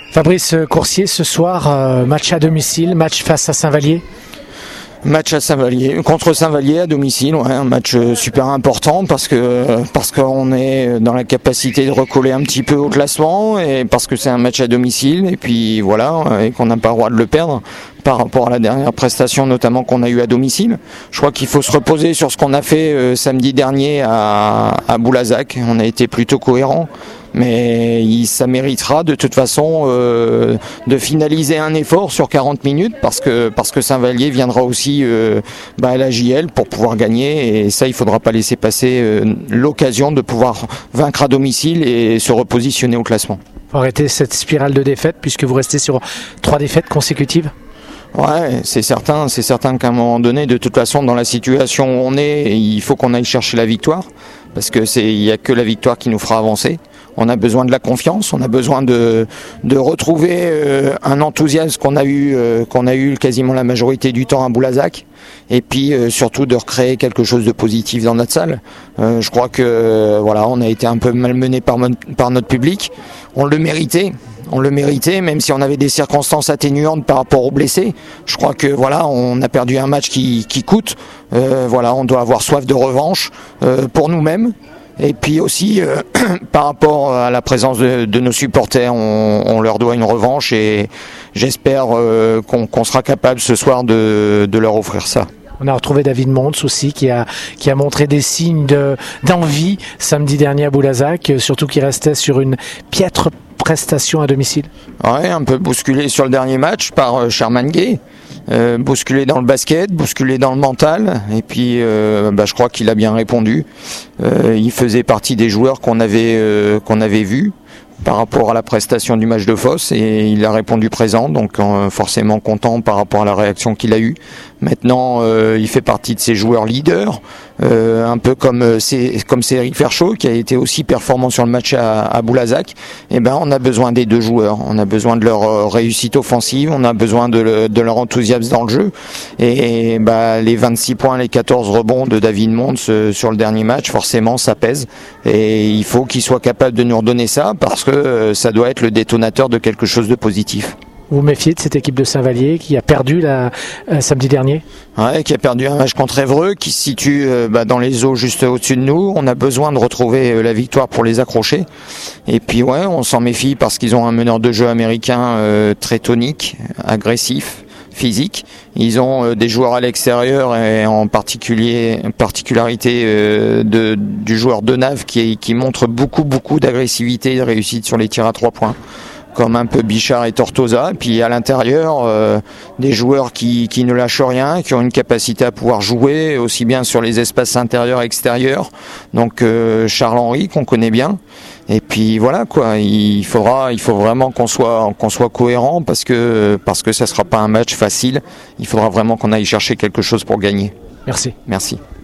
Fabrice Coursier, ce soir, match à domicile, match face à Saint-Vallier. Match à Saint-Vallier, contre Saint-Vallier à domicile, ouais, un match super important parce qu'on est dans la capacité de recoller un petit peu au classement et parce que c'est un match à domicile et puis voilà, et qu'on n'a pas le droit de le perdre par rapport à la dernière prestation notamment qu'on a eue à domicile. Je crois qu'il faut se reposer sur ce qu'on a fait samedi dernier à Boulazac. On a été plutôt cohérent. Mais ça méritera de toute façon de finaliser un effort sur 40 minutes parce que Saint-Vallier viendra aussi à la JL pour pouvoir gagner et ça il faudra pas laisser passer l'occasion de pouvoir vaincre à domicile et se repositionner au classement. Faut arrêter cette spirale de défaites puisque vous restez sur 3 défaites consécutives. Ouais, c'est certain qu'à un moment donné, de toute façon, dans la situation où on est, il faut qu'on aille chercher la victoire, parce que il y a que la victoire qui nous fera avancer. On a besoin de la confiance, on a besoin de retrouver un enthousiasme qu'on a eu quasiment la majorité du temps à Boulazac, et puis surtout de recréer quelque chose de positif dans notre salle. Je crois que voilà, on a été un peu malmené par notre public, on le méritait, même si on avait des circonstances atténuantes par rapport aux blessés. Je crois que voilà, on a perdu un match qui coûte. Voilà, on doit avoir soif de revanche pour nous-mêmes. Et puis aussi, par rapport à la présence de nos supporters, on leur doit une revanche et j'espère qu'on sera capable ce soir de leur offrir ça. On a retrouvé David Montz aussi qui a montré des signes d'envie samedi dernier à Boulazac, surtout qu'il restait sur une piètre prestation à domicile. Ouais, un peu bousculé sur le dernier match par Sherman Gay. Bousculé dans le basket, bousculé dans le mental, et puis je crois qu'il a bien répondu. Il faisait partie des joueurs qu'on avait vus par rapport à la prestation du match de Foss et il a répondu présent, donc forcément content par rapport à la réaction qu'il a eue. Maintenant, il fait partie de ces joueurs leaders, un peu comme Eric Ferchaud qui a été aussi performant sur le match à Boulazac. Et on a besoin des deux joueurs, on a besoin de leur réussite offensive, on a besoin de leur enthousiasme dans le jeu. Et les 26 points, les 14 rebonds de David Montz sur le dernier match, forcément ça pèse. Et il faut qu'il soit capable de nous redonner ça parce que ça doit être le détonateur de quelque chose de positif. Vous méfiez de cette équipe de Saint-Vallier qui a perdu samedi dernier? Ouais, qui a perdu un match contre Évreux, qui se situe dans les eaux juste au-dessus de nous. On a besoin de retrouver la victoire pour les accrocher. Et puis ouais, on s'en méfie parce qu'ils ont un meneur de jeu américain très tonique, agressif, physique. Ils ont des joueurs à l'extérieur et en particularité du joueur Denave qui montre beaucoup d'agressivité et de réussite sur les tirs à 3 points. Comme un peu Bichard et Tortosa, puis à l'intérieur des joueurs qui ne lâchent rien, qui ont une capacité à pouvoir jouer aussi bien sur les espaces intérieurs et extérieurs. Donc Charles-Henri qu'on connaît bien. Et puis voilà quoi, il faut vraiment qu'on soit cohérent parce que ça sera pas un match facile. Il faudra vraiment qu'on aille chercher quelque chose pour gagner. Merci.